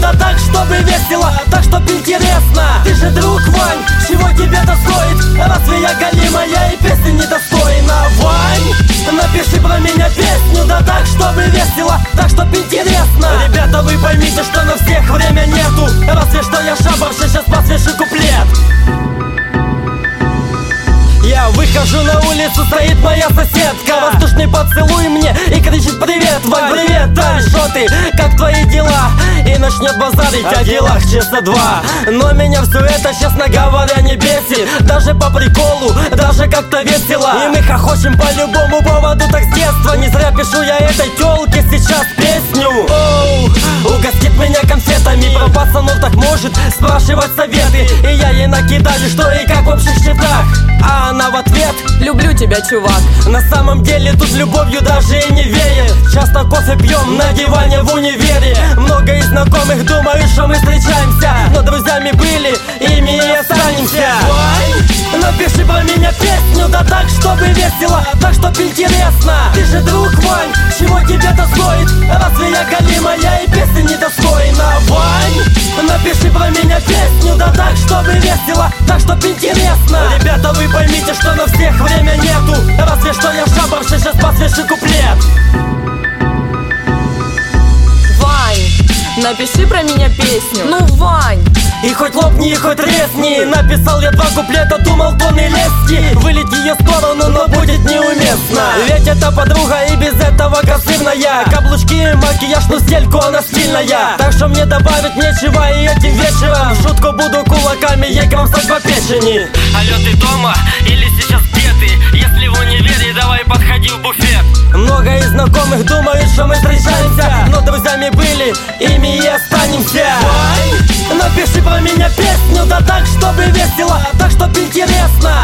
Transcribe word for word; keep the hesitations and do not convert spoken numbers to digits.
да так, чтобы весело, так, чтоб интересно. Ты же друг, Вань, чего тебе-то стоит? Разве я голимая и песни недостойна? Вань, напиши про меня песню, да так, чтобы весело, так, чтоб интересно. Ребята, вы поймите, что на всех время нету, разве что я шабавший, сейчас посвящу куплет. Я выхожу на улицу, стоит моя соседка, воздушный поцелуй мне и кричит: привет, Вань, привет, Тань, шо ты, как твои дела? И начнет базарить о делах часа два. Но меня все это, честно говоря, не бесит, даже по приколу, даже как-то весело. И мы хохочем по любому поводу, так с детства. Не зря пишу я этой тёлке сейчас песню. Оу, угостит меня конфетами, про пацанов так может спрашивать советы. И я ей накидаю, что и как в общих счетах. А она в ответ: люблю тебя, чувак. На самом деле тут любовью даже и не веет. Часто кофе пьем на диване в универе. Много из знакомых думают, что мы встречаемся, но друзьями были, ими и останемся. Вань, напиши про меня песню, да так, чтобы весело, так, чтоб интересно. Ты же друг, Вань, чего тебе-то стоит? Разве я голимая и песни недостойна? Вань, напиши про меня песню, да так, чтобы весело, так, чтоб интересно. Ребята, вы поймите, что на всех время нету, разве что я шабавший, сейчас посвящу куплет. Вань, напиши про меня песню. Ну, Вань! И хоть лопни, и хоть тресни, написал я два куплета, думал тонны лести вылить в ее сторону, но будет неуместно. Ведь это подруга и без этого козырная. Каблучки, макияж, ну стельку она стильная. Так что мне добавить нечего, и этим вечером в шутку буду кулаками ей кромсать по печени. Алло, ты дома? Или сейчас где ты? Если в универе, давай подходи в буфет. Много из знакомых думают, что мы встречаемся, но друзьями были, ими и останемся. Вань, напиши про меня песню, да так, чтобы весело, так, чтоб интересно.